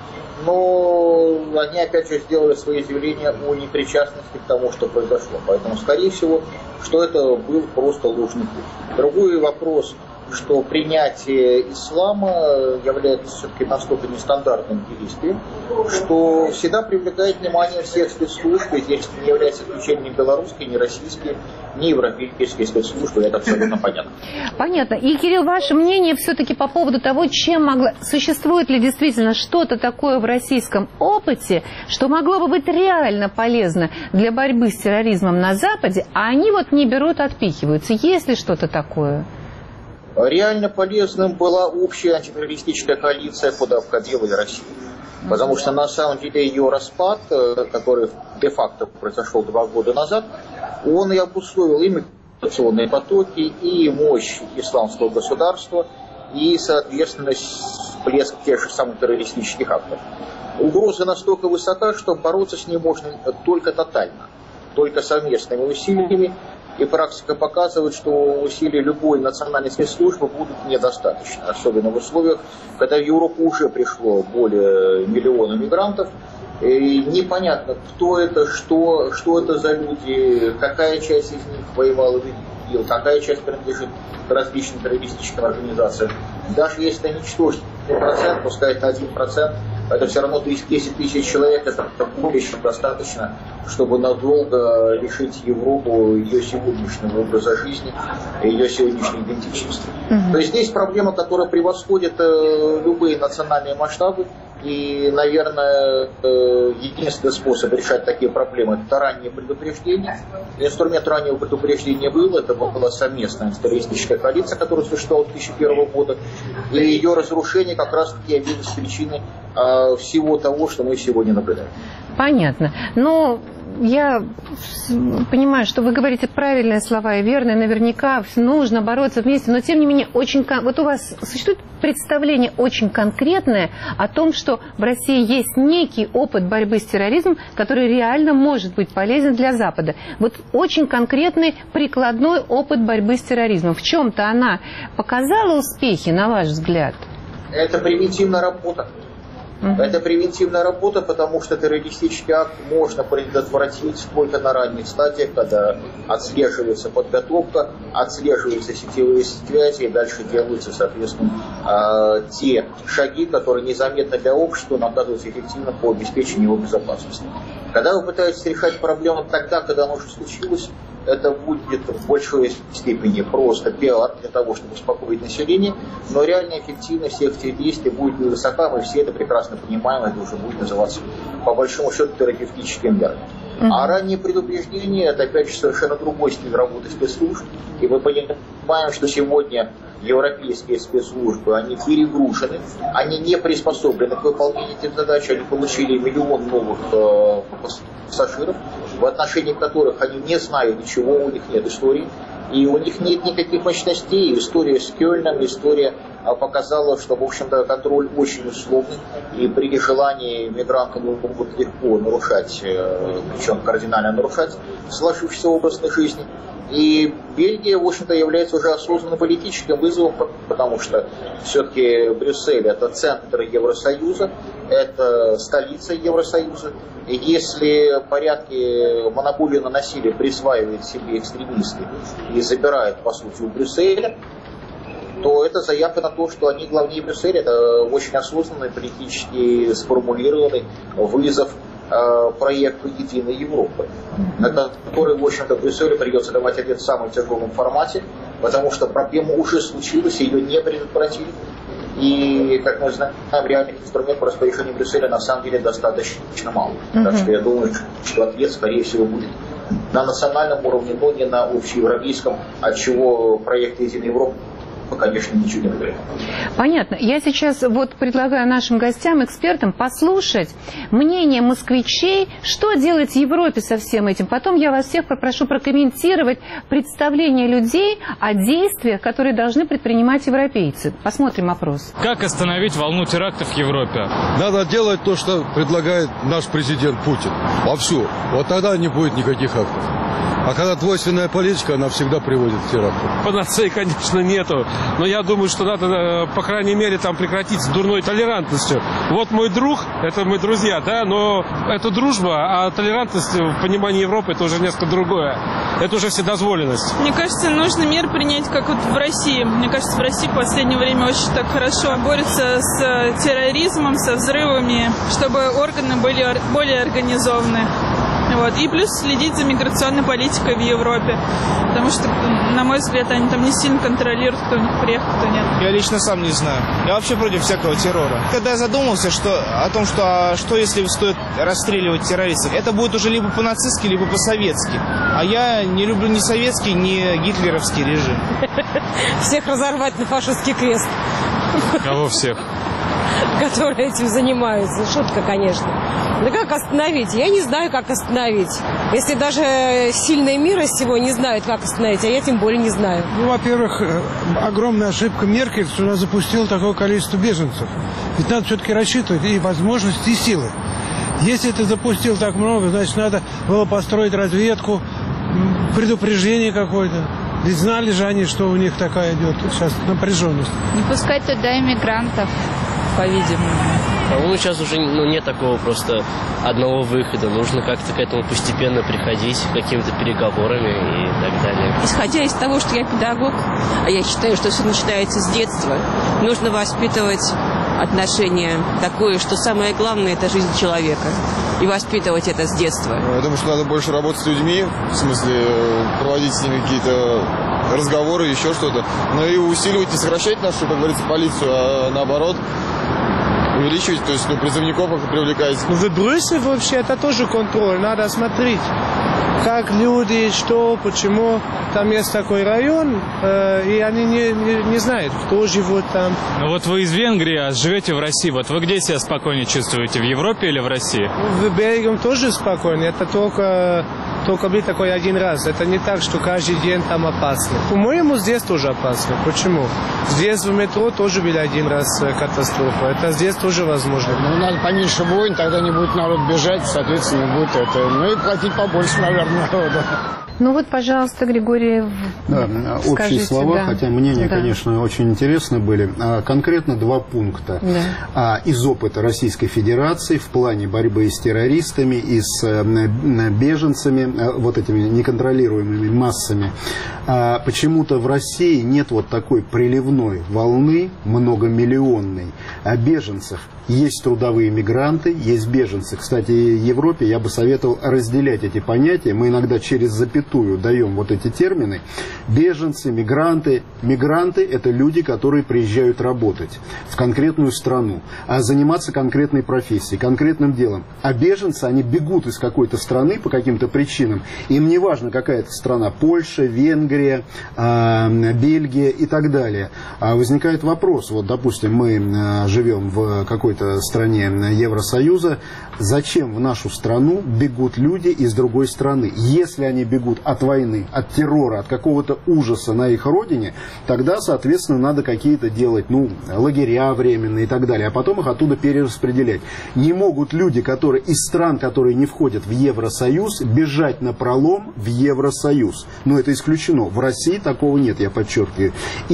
Но они, опять же, сделали свои заявления о непричастности к тому, что произошло. Поэтому, скорее всего, что это был просто ложный путь. Другой вопрос, что принятие ислама является все-таки настолько нестандартным действием, что всегда привлекает внимание всех спецслужб, и здесь не является исключением ни белорусской, ни российской, ни европейские спецслужбы, это абсолютно понятно. Понятно. И, Кирилл, ваше мнение все-таки по поводу того, существует ли действительно что-то такое в российском опыте, что могло бы быть реально полезно для борьбы с терроризмом на Западе, а они не берут, отпихиваются. Есть ли что-то такое? Реально полезным была общая антитеррористическая коалиция под обходилой России. Потому что на самом деле ее распад, который де-факто произошел 2 года назад, он и обусловил и миграционные потоки, и мощь исламского государства, и, соответственно, всплеск тех же самых террористических актов. Угроза настолько высока, что бороться с ней можно только тотально, только совместными усилиями. И практика показывает, что усилий любой национальной спецслужбы будут недостаточно. Особенно в условиях, когда в Европу уже пришло более миллиона мигрантов. И непонятно, кто это, что это за люди, какая часть из них воевала в ИГИЛ, какая часть принадлежит к различным террористическим организациям. Даже если уничтожить 1%, пускай это 1%, это все равно 10 тысяч человек, это более чем достаточно, чтобы надолго лишить Европу ее сегодняшнего образа жизни, ее сегодняшней идентичности. То есть здесь проблема, которая превосходит любые национальные масштабы, И, наверное, единственный способ решать такие проблемы – это раннее предупреждение. Инструмент раннего предупреждения был, это была совместная террористическая коалиция, которая существовала с 2001 года. И ее разрушение как раз-таки явилось причиной всего того, что мы сегодня наблюдаем. Понятно. Но я понимаю, что вы говорите правильные слова и верные. Наверняка нужно бороться вместе. Но, тем не менее, вот у вас существует представление очень конкретное о том, что в России есть некий опыт борьбы с терроризмом, который реально может быть полезен для Запада. Вот очень конкретный прикладной опыт борьбы с терроризмом. В чем-то она показала успехи, на ваш взгляд? Это превентивная работа. Это превентивная работа, потому что террористический акт можно предотвратить только на ранних стадиях, когда отслеживается подготовка, отслеживаются сетевые связи, и дальше делаются, соответственно, те шаги, которые незаметно для общества, но оказываются эффективны по обеспечению его безопасности. Когда вы пытаетесь решать проблему тогда, когда оно уже случилось, это будет в большой степени просто пиар для того, чтобы успокоить население, но реальная эффективность всех этих действий будет невысока, мы все это прекрасно понимаем, это уже будет называться, по большому счету, терапевтическим мером. А раннее предупреждение – это, опять же, совершенно другой стиль работы спецслужб, и мы понимаем, что сегодня европейские спецслужбы, они перегружены, они не приспособлены к выполнению этих задач, они получили миллион новых пассажиров, в отношении которых они не знают ничего, у них нет истории, и у них нет никаких мощностей. История с Кёльном, история показала, что, в общем-то, контроль очень условный, и при желании мигранты могут легко нарушать, причем кардинально нарушать сложившийся образ жизни. И Бельгия, в общем-то, является уже осознанным политическим вызовом, потому что все-таки Брюссель – это центр Евросоюза, это столица Евросоюза. И если порядки монополии на насилие присваивают себе экстремисты и забирают, по сути, у Брюсселя, то это заявка на то, что они главнее Брюсселя. Это очень осознанный, политически сформулированный вызов проекту «Единой Европы», на который, в общем-то, Брюсселю придется давать ответ в самом тяжелом формате, потому что проблема уже случилась, ее не предотвратили. И, как мы знаем, реальных инструментов по распоряжению Брюсселя на самом деле достаточно мало. Так что я думаю, что ответ, скорее всего, будет на национальном уровне, но не на общеевропейском, от чего проект «Единой Европы», конечно, ничего не говорит. Понятно. Я сейчас вот предлагаю нашим гостям, экспертам, послушать мнение москвичей, что делать в Европе со всем этим. Потом я вас всех попрошу прокомментировать представление людей о действиях, которые должны предпринимать европейцы. Посмотрим опрос. Как остановить волну терактов в Европе? Надо делать то, что предлагает наш президент Путин. Вовсю. Вот тогда не будет никаких актов. А когда двойственная политика, она всегда приводит к теракту. Панацеи, конечно, нету. Но я думаю, что надо, по крайней мере, там прекратить с дурной толерантностью. Вот мой друг, это мы друзья, да, но это дружба, а толерантность в понимании Европы это уже несколько другое. Это уже вседозволенность. Мне кажется, нужно меры принять, как вот в России. Мне кажется, в России в последнее время очень так хорошо борются с терроризмом, со взрывами, чтобы органы были более организованы. Вот. И плюс следить за миграционной политикой в Европе. Потому что, на мой взгляд, они там не сильно контролируют, кто у них приехал, кто нет. Я лично сам не знаю. Я вообще против всякого террора. Когда я задумался о том, что если стоит расстреливать террористов, это будет уже либо по-нацистски, либо по-советски. А я не люблю ни советский, ни гитлеровский режим. Всех разорвать на фашистский крест. Кого всех? Которые этим занимаются. Шутка, конечно. Да как остановить? Я не знаю, как остановить. Если даже сильные мира сего не знают, как остановить, а я тем более не знаю. Ну, во-первых, огромная ошибка Меркель, что она запустила такое количество беженцев. Ведь надо все-таки рассчитывать и возможности, и силы. Если ты запустил так много, значит, надо было построить разведку, предупреждение какое-то. Ведь знали же они, что у них такая идет сейчас напряженность. Не пускать туда иммигрантов, по-видимому. По-моему, сейчас уже нет такого просто одного выхода. Нужно как-то к этому постепенно приходить, какими-то переговорами и так далее. Исходя из того, что я педагог, а я считаю, что все начинается с детства, нужно воспитывать отношение такое, что самое главное – это жизнь человека. И воспитывать это с детства. Я думаю, что надо больше работать с людьми, в смысле проводить с ними какие-то разговоры, еще что-то. Но и усиливать, не сокращать нашу, как говорится, полицию, а наоборот, увеличивать, то есть призывников привлекать. В Брюсселе вообще это тоже контроль, надо смотреть, как люди, что, почему. Там есть такой район, и они не знают, кто живет там. Ну вот вы из Венгрии, а живете в России. Вот вы где себя спокойнее чувствуете, в Европе или в России? В Берегом тоже спокойно, это только быть такой один раз. Это не так, что каждый день там опасно. По-моему, здесь тоже опасно. Почему? Здесь в метро тоже был один раз катастрофа. Это здесь тоже возможно. Ну, надо поменьше войн, тогда не будет народ бежать, соответственно, будет это. Ну и платить побольше, наверное, народу. Ну вот, пожалуйста, Григорий, да, скажите, общие слова, да. хотя мнения, да. конечно, очень интересны были. Конкретно 2 пункта да. Из опыта Российской Федерации в плане борьбы с террористами и с беженцами, вот этими неконтролируемыми массами. Почему-то в России нет вот такой приливной волны многомиллионной беженцев. Есть трудовые мигранты, есть беженцы. Кстати, в Европе я бы советовал разделять эти понятия. Мы иногда через запятую даем вот эти термины. Беженцы, мигранты. Мигранты – это люди, которые приезжают работать в конкретную страну, заниматься конкретной профессией, конкретным делом. А беженцы, они бегут из какой-то страны по каким-то причинам. Им не важно, какая это страна – Польша, Венгрия, Бельгия и так далее. Возникает вопрос, вот, допустим, мы живем в какой-то стране Евросоюза, зачем в нашу страну бегут люди из другой страны? Если они бегут от войны, от террора, от какого-то ужаса на их родине, тогда, соответственно, надо какие-то делать, лагеря временные и так далее, а потом их оттуда перераспределять. Не могут люди, которые из стран, которые не входят в Евросоюз, бежать напролом в Евросоюз. Но это исключено. В России такого нет, я подчеркиваю. И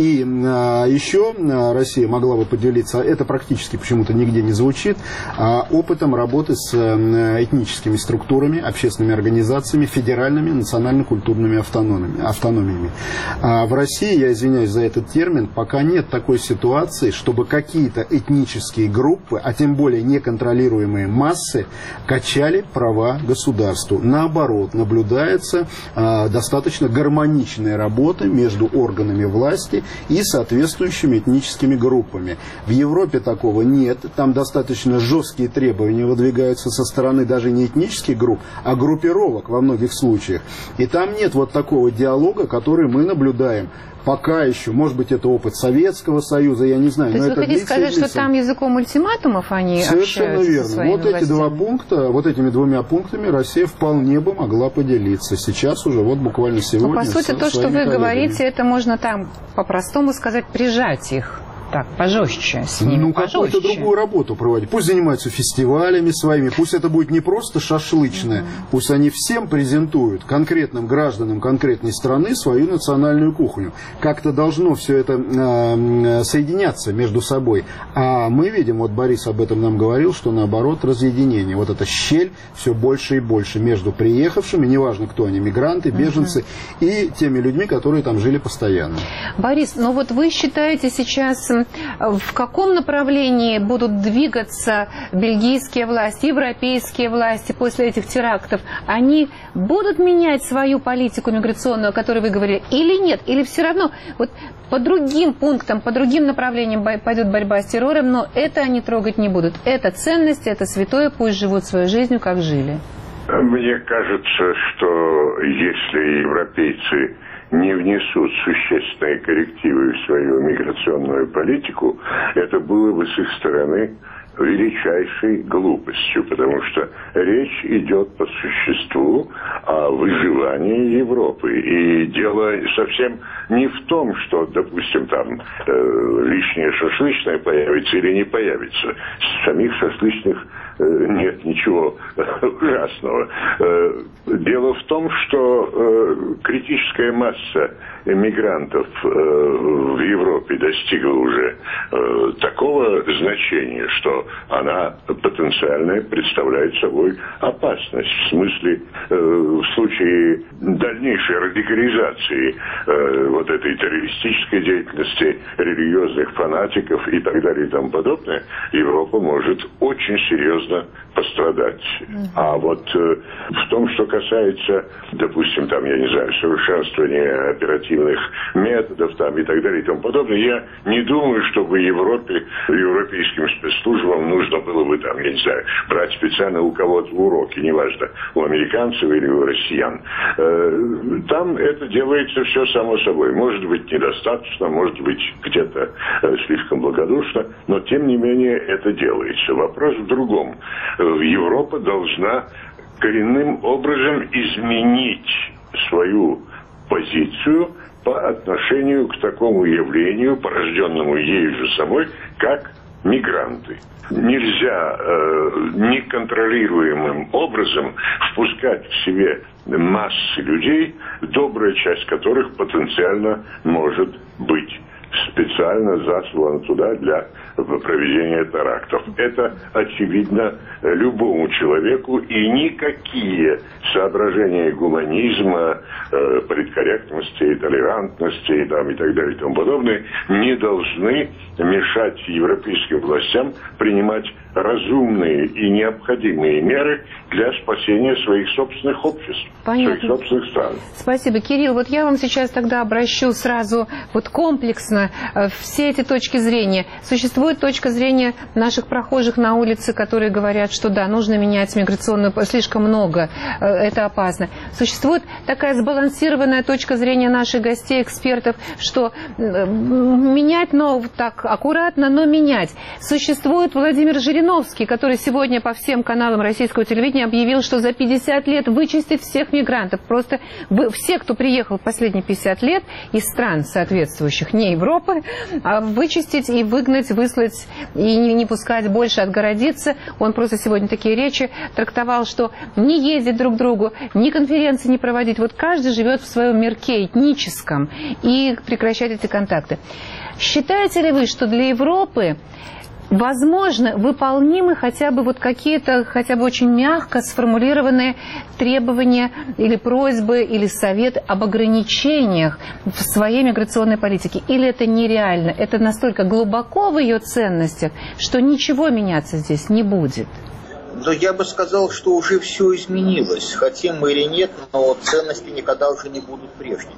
еще Россия могла бы поделиться, это практически почему-то нигде не звучит, опытом работы с этническими структурами, общественными организациями, федеральными, национально-культурными автономиями. В России, я извиняюсь за этот термин, пока нет такой ситуации, чтобы какие-то этнические группы, а тем более неконтролируемые массы, качали права государству. Наоборот, наблюдается достаточно гармоничная работа между органами власти и соответствующими этническими группами. В Европе такого нет. Там достаточно жесткие требования выдвигаются со стороны даже не этнических групп, а группировок во многих случаях. И там нет вот такого диалога, который мы наблюдаем. Пока еще, может быть, это опыт Советского Союза, я не знаю. То есть вы хотите сказать, что там языком ультиматумов они совершенно общаются верно. со своими Вот эти 2 пункта, вот этими 2 пунктами Россия вполне бы могла поделиться. Сейчас уже, вот буквально сегодня. Но, по сути, то, что вы говорите, это можно там по-простому сказать, прижать их. Так, пожестче с ними, какую-то другую работу проводить. Пусть занимаются фестивалями своими, пусть это будет не просто шашлычное, пусть они всем презентуют, конкретным гражданам конкретной страны, свою национальную кухню. Как-то должно все это соединяться между собой. А мы видим, вот Борис об этом нам говорил, что наоборот разъединение. Вот эта щель все больше и больше между приехавшими, неважно кто они, мигранты, беженцы, и теми людьми, которые там жили постоянно. Борис, ну вот вы считаете сейчас, в каком направлении будут двигаться бельгийские власти, европейские власти после этих терактов? Они будут менять свою политику миграционную, о которой вы говорили, или нет? Или все равно вот по другим пунктам, по другим направлениям пойдет борьба с террором, но это они трогать не будут? Это ценности, это святое, пусть живут своей жизнью, как жили. Мне кажется, что если европейцы не внесут существенные коррективы в свою миграционную политику, это было бы с их стороны величайшей глупостью, потому что речь идет по существу о выживании Европы. И дело совсем не в том, что, допустим, там лишнее шашлычное появится или не появится. С самих шашлычных нет ничего ужасного. Дело в том, что критическая масса мигрантов в Европе достигла уже такого значения, что она потенциально представляет собой опасность. В смысле, в случае дальнейшей радикализации вот этой террористической деятельности, религиозных фанатиков и так далее и тому подобное, Европа может очень серьезно серьезно пострадать. А вот в том, что касается, допустим, там, я не знаю, совершенствования оперативных методов там, и так далее и тому подобное, я не думаю, чтобы европейским спецслужбам нужно было бы там, я не знаю, брать специально у кого-то уроки, неважно, у американцев или у россиян. Там это делается все само собой. Может быть, недостаточно, может быть, где-то слишком благодушно, но тем не менее это делается. Вопрос в другом. Европа должна коренным образом изменить свою позицию по отношению к такому явлению, порожденному ею же самой, как мигранты. Нельзя неконтролируемым образом впускать к себе массы людей, добрая часть которых потенциально может быть специально заслана туда для проведения терактов. Это очевидно любому человеку, и никакие соображения гуманизма, политкорректности, толерантности там, и так далее и тому подобное не должны мешать европейским властям принимать разумные и необходимые меры для спасения своих собственных обществ, своих собственных стран. Спасибо, Кирилл. Вот я вам сейчас тогда обращу сразу вот комплексно все эти точки зрения. Существует точка зрения наших прохожих на улице, которые говорят, что да, нужно менять миграционную, слишком много, это опасно. Существует такая сбалансированная точка зрения наших гостей, экспертов, что менять, но так аккуратно, но менять. Существует Владимир Жириновский, который сегодня по всем каналам российского телевидения объявил, что за 50 лет вычистит всех мигрантов. Просто все, кто приехал в последние 50 лет из стран соответствующих, не Европы, а вычистить и выгнать, выслать и не пускать больше, отгородиться. Он просто сегодня такие речи трактовал, что не ездить друг к другу, ни конференции не проводить. Вот каждый живет в своем мирке этническом и прекращать эти контакты. Считаете ли вы, что для Европы возможно, выполнимы хотя бы вот какие-то, хотя бы очень мягко сформулированные требования или просьбы, или совет об ограничениях в своей миграционной политике? Или это нереально? Это настолько глубоко в ее ценностях, что ничего меняться здесь не будет? Но я бы сказал, что уже все изменилось. Хотим мы или нет, но ценности никогда уже не будут прежними.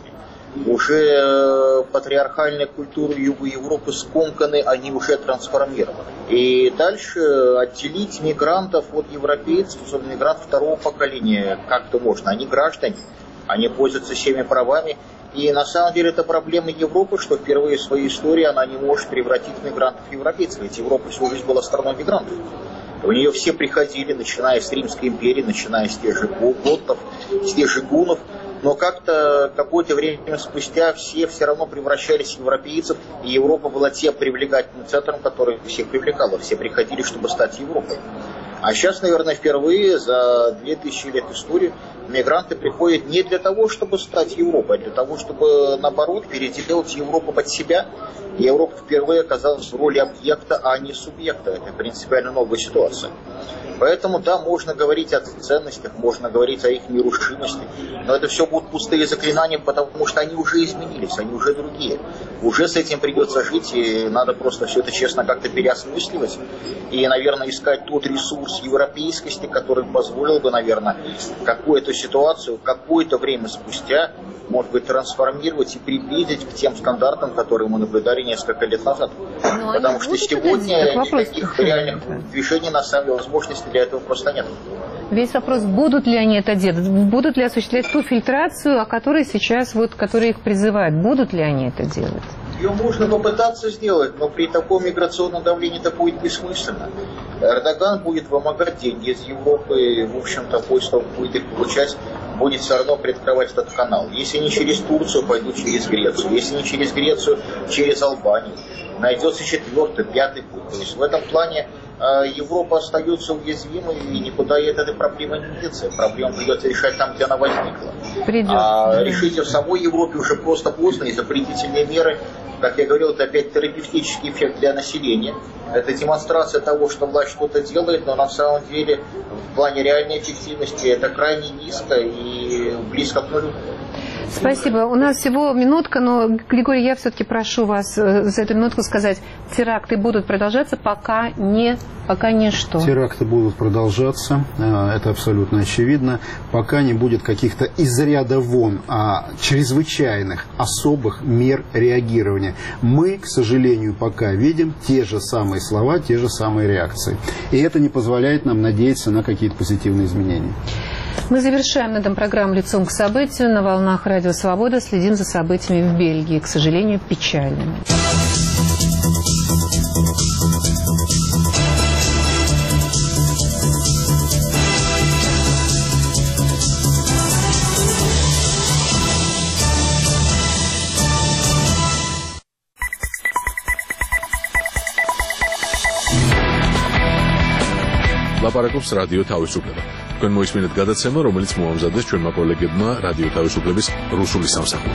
Уже патриархальная культура Юга Европы скомканы, они уже трансформированы. И дальше отделить мигрантов от европейцев, особенно мигрантов второго поколения, как-то можно. Они граждане, они пользуются всеми правами. И на самом деле это проблема Европы, что впервые в своей истории она не может превратить мигрантов в европейцев. Ведь Европа всю жизнь была страной мигрантов. В нее все приходили, начиная с Римской империи, начиная с тех же готов, с тех же гуннов. Но как-то какое-то время спустя все равно превращались в европейцев, и Европа была тем привлекательным центром, который всех привлекала. Все приходили, чтобы стать Европой. А сейчас, наверное, впервые за 2000 лет истории мигранты приходят не для того, чтобы стать Европой, а для того, чтобы, наоборот, переделать Европу под себя. И Европа впервые оказалась в роли объекта, а не субъекта. Это принципиально новая ситуация. Поэтому, да, можно говорить о ценностях, можно говорить о их нерушимости, но это все будут пустые заклинания, потому что они уже изменились, они уже другие. Уже с этим придется жить, и надо просто все это честно как-то переосмысливать и, наверное, искать тот ресурс европейскости, который позволил бы, наверное, какую-то ситуацию, какое-то время спустя, может быть, трансформировать и приблизить к тем стандартам, которые мы наблюдали несколько лет назад. Потому что сегодня никаких реальных движений, на самом деле, возможностей для этого просто нет. Весь вопрос, будут ли они это делать, будут ли осуществлять ту фильтрацию, о которой сейчас, вот, которые их призывают, будут ли они это делать? Ее можно попытаться сделать, но при таком миграционном давлении это будет бессмысленно. Эрдоган будет вымогать деньги из Европы, и, в общем-то, после того, как будет их получать, будет все равно приоткрывать этот канал. Если не через Турцию, пойдут через Грецию. Если не через Грецию, через Албанию. Найдется 4-й, 5-й путь. То есть в этом плане Европа остается уязвимой, и никуда ей от этой проблемы не деться. Проблему придется решать там, где она возникла. А решить в самой Европе уже просто поздно, и запретительные меры, как я говорил, это опять терапевтический эффект для населения. Это демонстрация того, что власть что-то делает, но на самом деле в плане реальной эффективности это крайне низко и близко к нулю. Спасибо. У нас всего минутка, но, Григорий, я все-таки прошу вас за эту минутку сказать, теракты будут продолжаться, пока не что. Теракты будут продолжаться, это абсолютно очевидно, пока не будет каких-то из ряда вон чрезвычайных, особых мер реагирования. Мы, к сожалению, пока видим те же самые слова, те же самые реакции. И это не позволяет нам надеяться на какие-то позитивные изменения. Мы завершаем на этом программу «Лицом к событию». На волнах Радио Свобода следим за событиями в Бельгии, к сожалению, печальными. ლაპარაკობს რადიო თავისუფლება. თქვენ მოისმინეთ გადაცემა, რომელიც მოამზადეს ჩვენმა კოლეგებმა რადიო თავისუფლების რუსული სამსახური.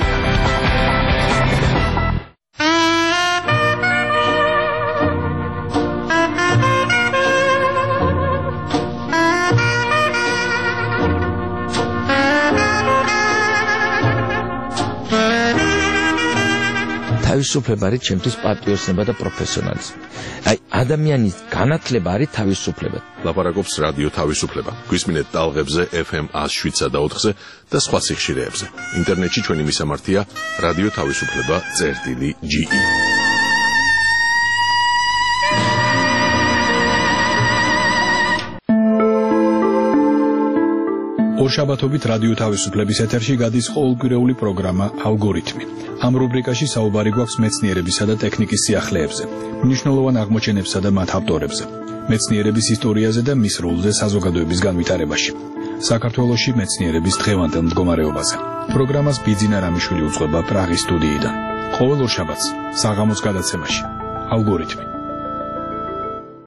თავისუფლება არის ჩემთვის პატრიოტიზმი და პროფესიონალიზმი. აი, ადამიანის განათლება არის თავისუფლება. ლაპარაკობს რადიო თავისუფლება. გვისმინეთ ტალღებზე FM 107-სა და 4-ზე და სხვა სიხშირეებზე. ინტერნეტში ჩვენი მისამართია რადიო თავისუფლება.ge. ორშაბათობით რადიო თავისუფლების ეთერში გადის ყოველკვირეული პროგრამა ალგორითმი. ამ რუბრიკაში საუბარი გვაქვს მეცნიერებისა და ტექნიკის სიახლეებზე, მნიშვნელოვან აღმოჩენებსა და მათ ავტორებზე, მეცნიერების ისტორიაზე და მის როლზე საზოგადოების განვითარებაში, საქართველოში მეცნიერების დღევანდელ მდგომარეობაზე. პროგრამას ბიძინა რამიშვილი უძღვება პრაღის სტუდიიდან. ყოველ ორშაბათს საღამოს გადაცემაში ალგორითმი.